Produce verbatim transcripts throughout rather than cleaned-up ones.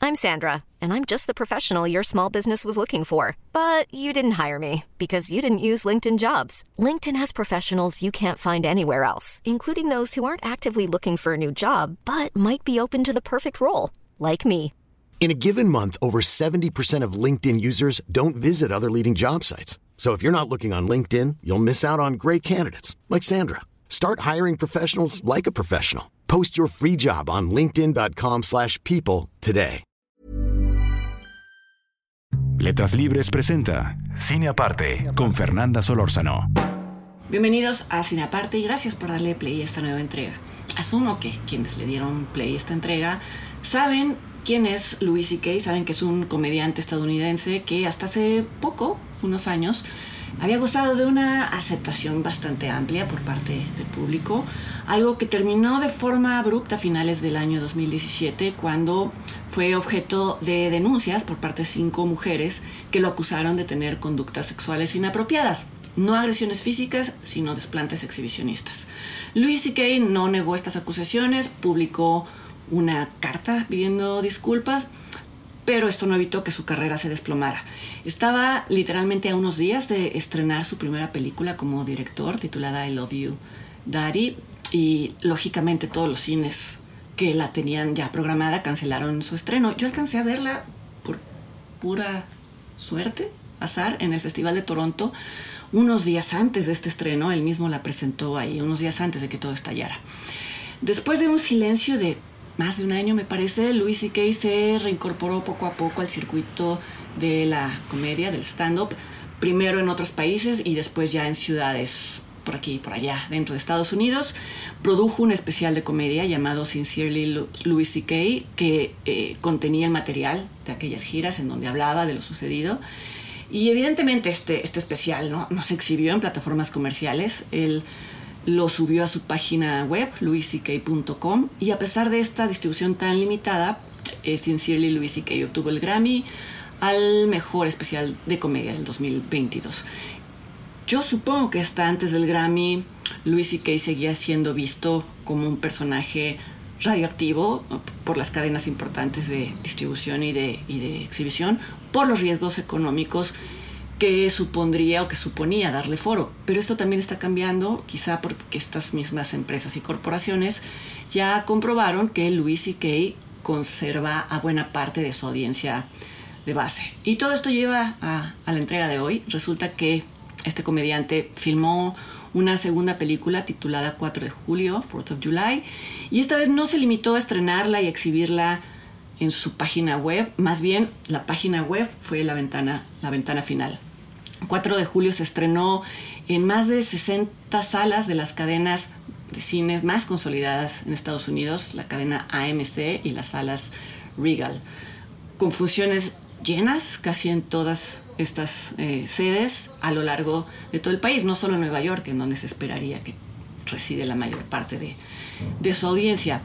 I'm Sandra, and I'm just the professional your small business was looking for. But you didn't hire me because you didn't use LinkedIn Jobs. LinkedIn has professionals you can't find anywhere else, including those who aren't actively looking for a new job, but might be open to the perfect role, like me. In a given month, over seventy percent of LinkedIn users don't visit other leading job sites. So if you're not looking on LinkedIn, you'll miss out on great candidates like Sandra. Start hiring professionals like a professional. Post your free job on linkedin.com slash people today. Letras Libres presenta Cine Aparte con Fernanda Solórzano. Bienvenidos a Cine Aparte y gracias por darle play a esta nueva entrega. Asumo que quienes le dieron play a esta entrega saben quién es Louis C K, saben que es un comediante estadounidense que hasta hace poco, unos años, había gozado de una aceptación bastante amplia por parte del público, algo que terminó de forma abrupta a finales del año dos mil diecisiete, cuando fue objeto de denuncias por parte de cinco mujeres que lo acusaron de tener conductas sexuales inapropiadas. No agresiones físicas, sino desplantes exhibicionistas. Louis C K no negó estas acusaciones, publicó una carta pidiendo disculpas, pero esto no evitó que su carrera se desplomara. Estaba literalmente a unos días de estrenar su primera película como director, titulada I Love You, Daddy, y lógicamente todos los cines que la tenían ya programada cancelaron su estreno. Yo alcancé a verla por pura suerte, azar, en el Festival de Toronto, unos días antes de este estreno. Él mismo la presentó ahí, unos días antes de que todo estallara. Después de un silencio de más de un año, me parece, Louis C K se reincorporó poco a poco al circuito de la comedia, del stand-up, primero en otros países y después ya en ciudades por aquí y por allá, dentro de Estados Unidos. Produjo un especial de comedia llamado Sincerely Louis C K, que eh, contenía el material de aquellas giras en donde hablaba de lo sucedido. Y evidentemente este, este especial no, no se exhibió en plataformas comerciales. Él lo subió a su página web, louis c k punto com, y a pesar de esta distribución tan limitada, eh, Sincerely Louis C K obtuvo el Grammy al mejor especial de comedia del dos mil veintidós. Yo supongo que hasta antes del Grammy, Louis C K seguía siendo visto como un personaje radioactivo por las cadenas importantes de distribución y de, y de exhibición, por los riesgos económicos que supondría o que suponía darle foro. Pero esto también está cambiando, quizá porque estas mismas empresas y corporaciones ya comprobaron que Louis C K conserva a buena parte de su audiencia de base. Y todo esto lleva a, a la entrega de hoy. Resulta que este comediante filmó una segunda película titulada cuatro de julio, fourth of July, y esta vez no se limitó a estrenarla y exhibirla en su página web. Más bien, la página web fue la ventana, la ventana final. cuatro de julio se estrenó en más de sesenta salas de las cadenas de cines más consolidadas en Estados Unidos, la cadena A M C y las salas Regal, con funciones llenas casi en todas estas eh, sedes a lo largo de todo el país, no solo en Nueva York, en donde se esperaría que reside la mayor parte de, de su audiencia.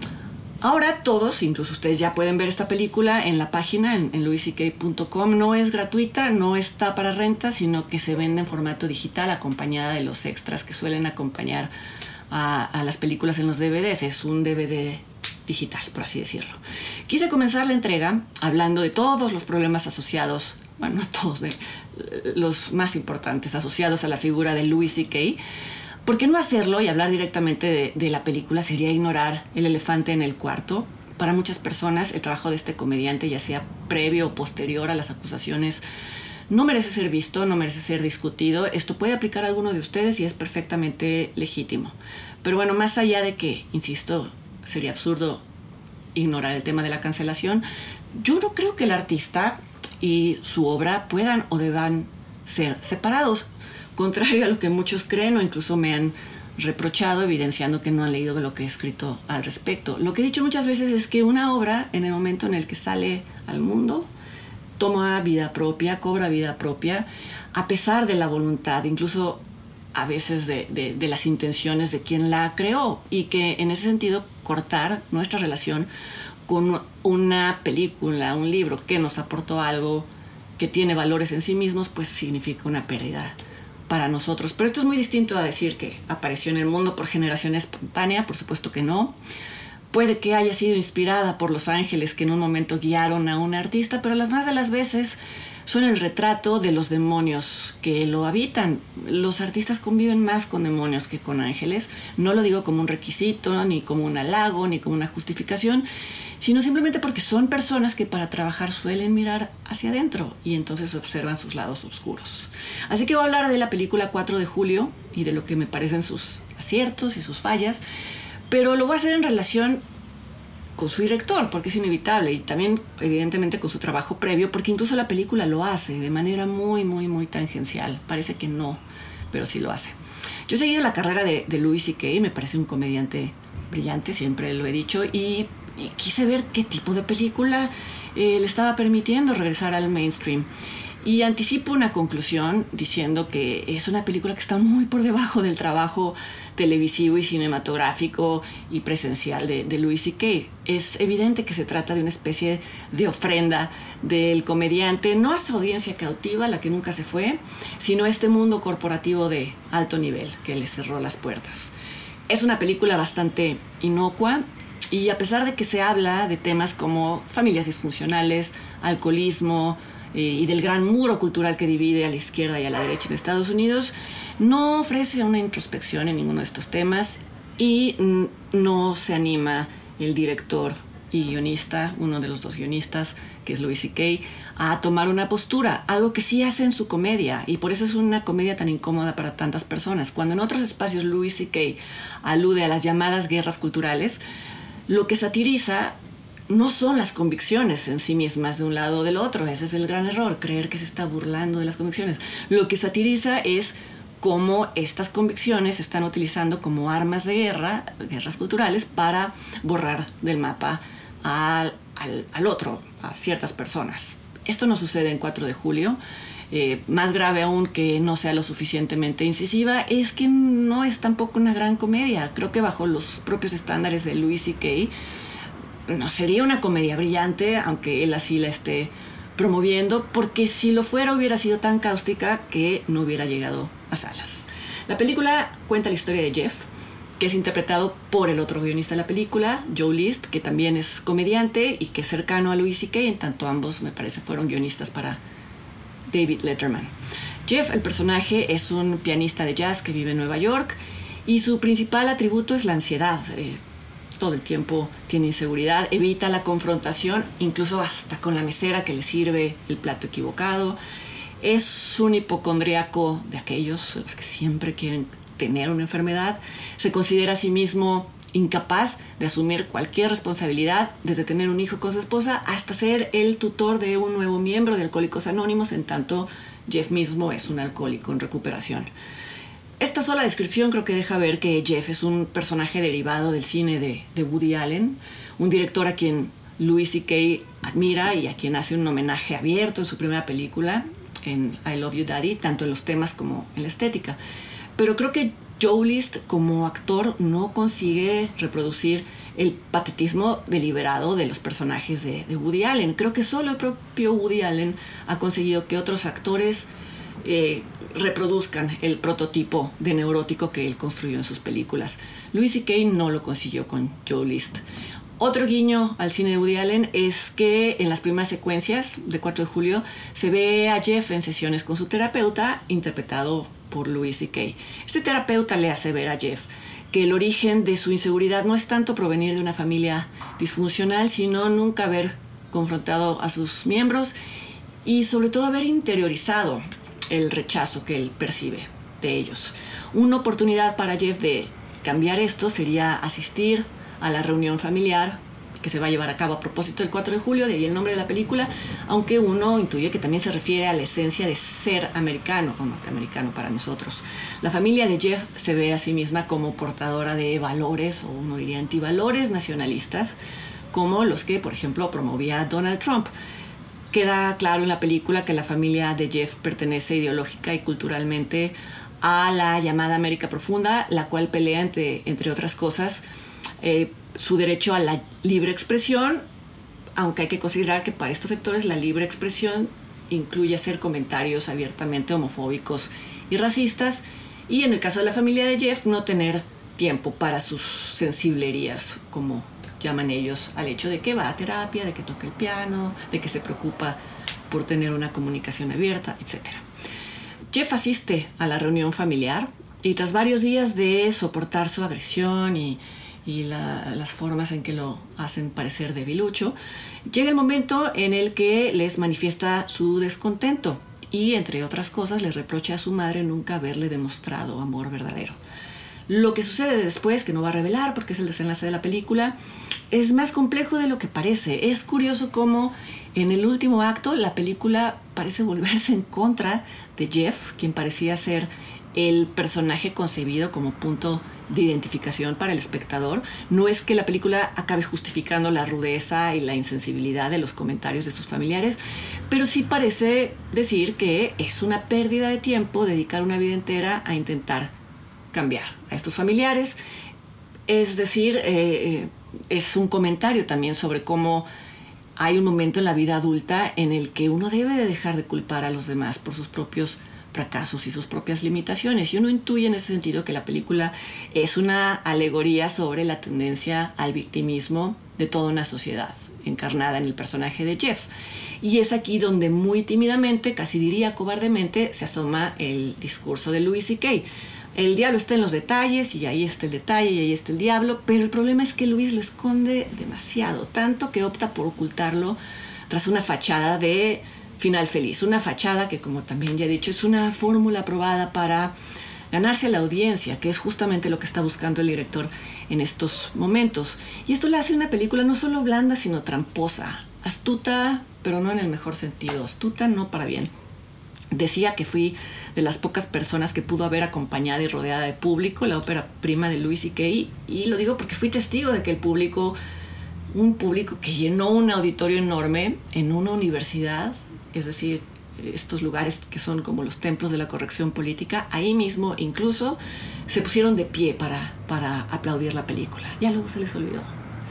Ahora todos, incluso ustedes ya pueden ver esta película en la página, en, en louis c k punto com. No es gratuita, no está para renta, sino que se vende en formato digital acompañada de los extras que suelen acompañar a, a las películas en los D V Ds. Es un D V D digital, por así decirlo. Quise comenzar la entrega hablando de todos los problemas asociados, bueno, no todos, de, los más importantes asociados a la figura de Louis C K. ¿Por qué no hacerlo y hablar directamente de, de la película? Sería ignorar el elefante en el cuarto. Para muchas personas, el trabajo de este comediante, ya sea previo o posterior a las acusaciones, no merece ser visto, no merece ser discutido. Esto puede aplicar a alguno de ustedes y es perfectamente legítimo. Pero bueno, más allá de que, insisto, sería absurdo ignorar el tema de la cancelación, yo no creo que el artista y su obra puedan o deban ser separados. Contrario a lo que muchos creen o incluso me han reprochado, evidenciando que no han leído lo que he escrito al respecto. Lo que he dicho muchas veces es que una obra, en el momento en el que sale al mundo, toma vida propia, cobra vida propia, a pesar de la voluntad, incluso a veces de, de, de las intenciones de quien la creó, y que en ese sentido cortar nuestra relación con una película, un libro que nos aportó algo que tiene valores en sí mismos, pues significa una pérdida para nosotros. Pero esto es muy distinto a decir que apareció en el mundo por generación espontánea, por supuesto que no. puede que haya sido inspirada por los ángeles que en un momento guiaron a un artista, pero las más de las veces son el retrato de los demonios que lo habitan. Los artistas conviven más con demonios que con ángeles. No lo digo como un requisito, ni como un halago, ni como una justificación, sino simplemente porque son personas que para trabajar suelen mirar hacia adentro y entonces observan sus lados oscuros. Así que voy a hablar de la película cuatro de julio y de lo que me parecen sus aciertos y sus fallas, pero lo voy a hacer en relación con su director, porque es inevitable, y también evidentemente con su trabajo previo, porque incluso la película lo hace de manera muy, muy, muy tangencial. Parece que no, pero sí lo hace. Yo he seguido la carrera de, de Louis C K, me parece un comediante brillante, siempre lo he dicho, y, y quise ver qué tipo de película eh, le estaba permitiendo regresar al mainstream. Y anticipo una conclusión diciendo que es una película que está muy por debajo del trabajo televisivo y cinematográfico y presencial de, de Louis C K. Es evidente que se trata de una especie de ofrenda del comediante, no a su audiencia cautiva, la que nunca se fue, sino a este mundo corporativo de alto nivel que le cerró las puertas. Es una película bastante inocua y a pesar de que se habla de temas como familias disfuncionales, alcoholismo, y del gran muro cultural que divide a la izquierda y a la derecha en Estados Unidos, no ofrece una introspección en ninguno de estos temas y no se anima el director y guionista, uno de los dos guionistas, que es Louis C K, a tomar una postura, algo que sí hace en su comedia, y por eso es una comedia tan incómoda para tantas personas. Cuando en otros espacios Louis C K alude a las llamadas guerras culturales, lo que satiriza no son las convicciones en sí mismas de un lado o del otro. Ese es el gran error, creer que se está burlando de las convicciones. Lo que satiriza es cómo estas convicciones se están utilizando como armas de guerra, guerras culturales, para borrar del mapa al, al, al otro, a ciertas personas. Esto no sucede en cuatro de julio. Eh, más grave aún que no sea lo suficientemente incisiva es que no es tampoco una gran comedia. Creo que bajo los propios estándares de Louis C K, no sería una comedia brillante, aunque él así la esté promoviendo, porque si lo fuera hubiera sido tan cáustica que no hubiera llegado a salas. La película cuenta la historia de Jeff, que es interpretado por el otro guionista de la película, Joe List, que también es comediante y que es cercano a Louis C K, en tanto ambos me parece fueron guionistas para David Letterman. Jeff, el personaje, es un pianista de jazz que vive en Nueva York y su principal atributo es la ansiedad. Eh, todo el tiempo tiene inseguridad, evita la confrontación, incluso hasta con la mesera que le sirve el plato equivocado. Es un hipocondríaco de aquellos los que siempre quieren tener una enfermedad. Se considera a sí mismo incapaz de asumir cualquier responsabilidad, desde tener un hijo con su esposa hasta ser el tutor de un nuevo miembro de Alcohólicos Anónimos, en tanto Jeff mismo es un alcohólico en recuperación. Esta sola descripción creo que deja ver que Jeff es un personaje derivado del cine de, de Woody Allen, un director a quien Louis C K admira y a quien hace un homenaje abierto en su primera película, en I Love You Daddy, tanto en los temas como en la estética. Pero creo que Joe List como actor no consigue reproducir el patetismo deliberado de los personajes de, de Woody Allen. Creo que solo el propio Woody Allen ha conseguido que otros actores Eh, reproduzcan el prototipo de neurótico que él construyó en sus películas. Louis C K no lo consiguió con Joe List. Otro guiño al cine de Woody Allen es que en las primeras secuencias de cuatro de julio se ve a Jeff en sesiones con su terapeuta, interpretado por Louis C K. Este terapeuta le hace ver a Jeff que el origen de su inseguridad no es tanto provenir de una familia disfuncional, sino nunca haber confrontado a sus miembros y sobre todo haber interiorizado el rechazo que él percibe de ellos. Una oportunidad para Jeff de cambiar esto sería asistir a la reunión familiar que se va a llevar a cabo a propósito del cuatro de julio, de ahí el nombre de la película, aunque uno intuye que también se refiere a la esencia de ser americano o norteamericano para nosotros. La familia de Jeff se ve a sí misma como portadora de valores, o uno diría antivalores nacionalistas, como los que, por ejemplo, promovía Donald Trump. Queda claro en la película que la familia de Jeff pertenece ideológica y culturalmente a la llamada América Profunda, la cual pelea, entre, entre otras cosas, eh, su derecho a la libre expresión, aunque hay que considerar que para estos sectores la libre expresión incluye hacer comentarios abiertamente homofóbicos y racistas, y en el caso de la familia de Jeff, no tener tiempo para sus sensiblerías como llaman ellos al hecho de que va a terapia, de que toca el piano, de que se preocupa por tener una comunicación abierta, etcétera. Jeff asiste a la reunión familiar y tras varios días de soportar su agresión y, y la, las formas en que lo hacen parecer debilucho, llega el momento en el que les manifiesta su descontento y, entre otras cosas, le reprocha a su madre nunca haberle demostrado amor verdadero. Lo que sucede después, que no va a revelar porque es el desenlace de la película, es más complejo de lo que parece. Es curioso cómo en el último acto la película parece volverse en contra de Jeff, quien parecía ser el personaje concebido como punto de identificación para el espectador. No es que la película acabe justificando la rudeza y la insensibilidad de los comentarios de sus familiares, pero sí parece decir que es una pérdida de tiempo dedicar una vida entera a intentar cambiar a estos familiares. Es decir, eh, es un comentario también sobre cómo hay un momento en la vida adulta en el que uno debe de dejar de culpar a los demás por sus propios fracasos y sus propias limitaciones. Y uno intuye en ese sentido que la película es una alegoría sobre la tendencia al victimismo de toda una sociedad, encarnada en el personaje de Jeff. Y es aquí donde muy tímidamente, casi diría cobardemente, se asoma el discurso de Louis C K. El diablo está en los detalles, y ahí está el detalle, y ahí está el diablo, pero el problema es que Louis lo esconde demasiado, tanto que opta por ocultarlo tras una fachada de final feliz. Una fachada que, como también ya he dicho, es una fórmula probada para ganarse a la audiencia, que es justamente lo que está buscando el director en estos momentos. Y esto le hace una película no solo blanda, sino tramposa, astuta, pero no en el mejor sentido, astuta no para bien. Decía que fui de las pocas personas que pudo haber acompañada y rodeada de público la ópera prima de Louis C K, y lo digo porque fui testigo de que el público, un público que llenó un auditorio enorme en una universidad, es decir, estos lugares que son como los templos de la corrección política, ahí mismo incluso se pusieron de pie para, para aplaudir la película. Ya luego se les olvidó.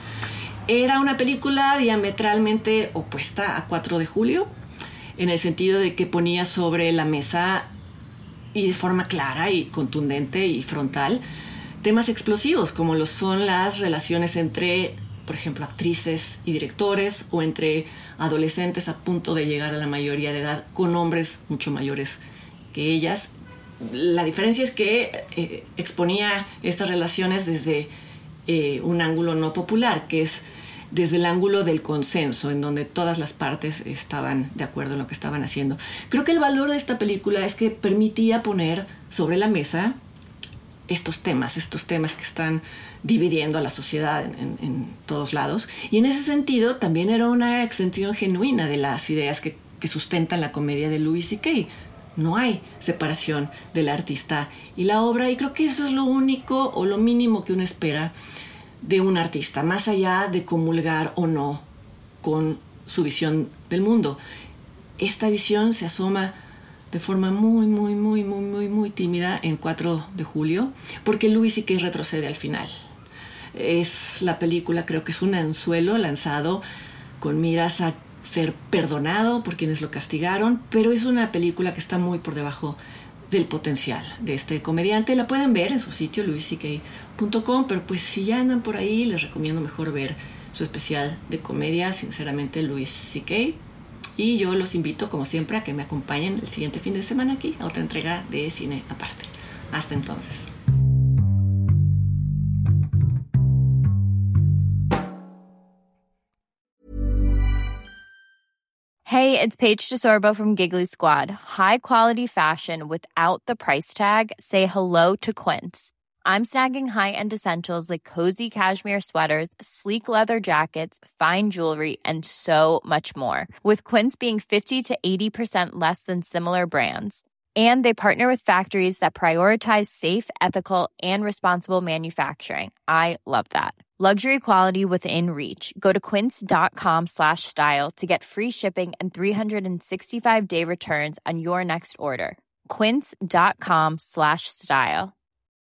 Era una película diametralmente opuesta a cuatro de julio, en el sentido de que ponía sobre la mesa, y de forma clara y contundente y frontal, temas explosivos como lo son las relaciones entre, por ejemplo, actrices y directores, o entre adolescentes a punto de llegar a la mayoría de edad con hombres mucho mayores que ellas. La diferencia es que eh, exponía estas relaciones desde eh, un ángulo no popular, que es desde el ángulo del consenso, en donde todas las partes estaban de acuerdo en lo que estaban haciendo. Creo que el valor de esta película es que permitía poner sobre la mesa estos temas, estos temas que están dividiendo a la sociedad en, en, en todos lados. Y en ese sentido también era una extensión genuina de las ideas que, que sustentan la comedia de Louis C K. No hay separación del artista y la obra, y creo que eso es lo único o lo mínimo que uno espera de un artista, más allá de comulgar o no con su visión del mundo. Esta visión se asoma de forma muy, muy, muy, muy, muy, muy tímida en cuatro de julio, porque Louis C K retrocede al final. Es la película, creo que es un anzuelo lanzado con miras a ser perdonado por quienes lo castigaron, pero es una película que está muy por debajo del potencial de este comediante. La pueden ver en su sitio louis c k punto com, pero pues si ya andan por ahí, les recomiendo mejor ver su especial de comedia, sinceramente, Louis C K. Y yo los invito, como siempre, a que me acompañen el siguiente fin de semana aquí a otra entrega de Cine Aparte. Hasta entonces. Hey, it's Paige DeSorbo from Giggly Squad. High quality fashion without the price tag. Say hello to Quince. I'm snagging high-end essentials like cozy cashmere sweaters, sleek leather jackets, fine jewelry, and so much more. With Quince being fifty to eighty percent less than similar brands. And they partner with factories that prioritize safe, ethical, and responsible manufacturing. I love that. Luxury quality within reach. Go to quince.com slash style to get free shipping and three sixty-five day returns on your next order. Quince.com slash style.